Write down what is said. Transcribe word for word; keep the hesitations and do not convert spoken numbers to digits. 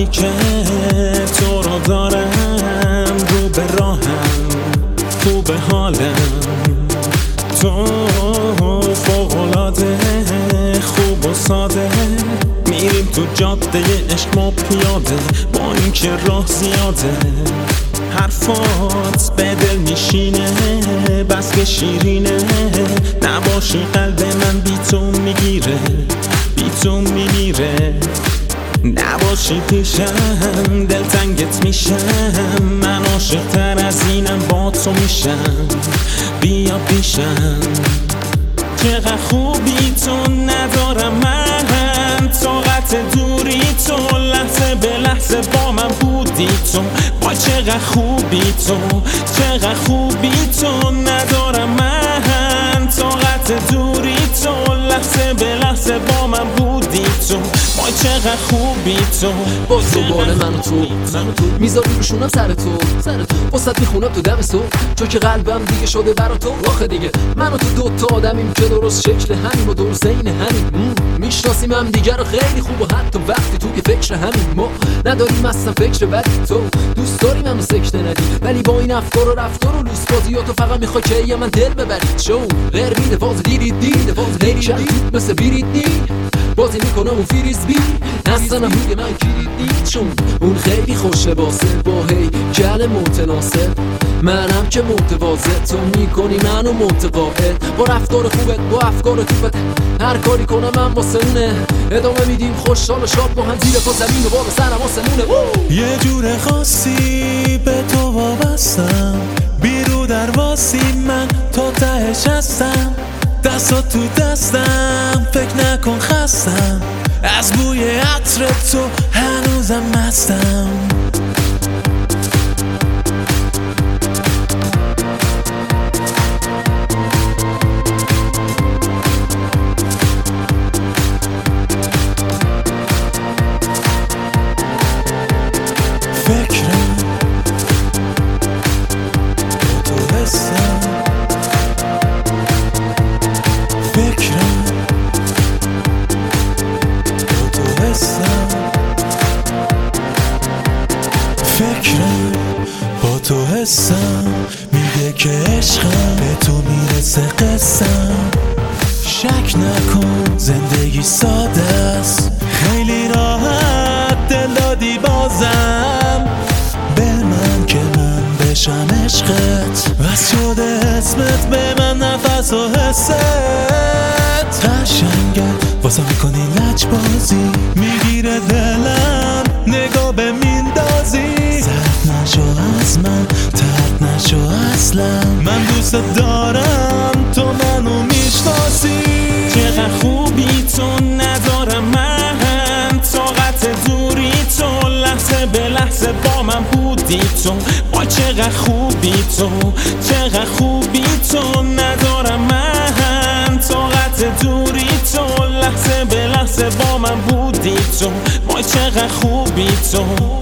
که تو رو دارم، رو به راهم، خوب حالم. تو فوق‌العاده خوب و ساده، میریم تو جاده عشق ما پیاده، با این که راه زیاده. حرفات به دل میشینه، بس که شیرینه. نباشی قلب من بی تو میگیره، بی تو میمیره. نباشی پیشم دلتنگت میشم، من عاشق تر از اینم با تو میشم. بیا پیشم، چقدر خوبی تو، ندارم من طاقت دوری تو. لحظه به لحظه با من بودی تو، وای چقدر خوبی تو، چقدر خوبی تو. ندارم من طاقت دوری تو، لحظه به لحظه با من بودی تو، وای چقدر خوبی تو. با تو بال من و تو من و تو میذاری روشونم سر تو سر تو واسط میخونم تو دم تو، چون که قلبم دیگه شده برا تو. آخه دیگه من و تو دوتا آدمیم که درست شکل همیم و درست عین همیم. میشناسیم هم دیگه رو خیلی خوب، و حتی وقتی توی فکر همیم. ما نداریم اصلا فکر ولی تو دوست داری منو سکته ندی، ولی با این افکار و رفتار و لوس بازی ها تو فقط میخوای که یه من دل ببری. شو غیر میده باز دیری دیده باز دیری شد مثل بیریدنی بازی میکنم اون فریز بی. اصلا میگه من کلیدی، چون اون خیلی خوشه واسه با هی کل متناسب. منم که متواضع، تو میکنی منو متقاعد. با رفتار خوبت با افکار توپت، هر کاری کنم من واسه اونه. ادامه میدیم خوشحال و شاد با هم، زیر پا زمین و بالا سرم آسمونه. یه جور خاصی به تو وابستم، بیرو در واسی من تا تهش هستم. دستا تو دستم، فکر نکن خستم، از بوی عطر تو هنوزم مستم. فکرم با تو هستم، فکرم با تو هستم، فکرم با تو هستم. میگه که عشقم به تو میرسه قسم. شک نکن زندگی ساده است، خیلی راحت دل دادی بازم. به من که من بشم عشقت، بس شده اسمت به من نفس و حست. قشنگه واسه میکنی لج بازی، میگیره دلم نگاه به میندازی. زرد نشو از من، ترد نشو اصلا، من دوست دارم تو منو میشناسی. چقدر خوبی تو، ندارم من طاقت دوری تو. لحظه به لحظه با من بودی تو، وای چقدر خوبی تو، چقدر خوبی تو. ندارم من طاقت دوری تو، لحظه به لحظه با من بودی تو، وای چقدر خوبی تو.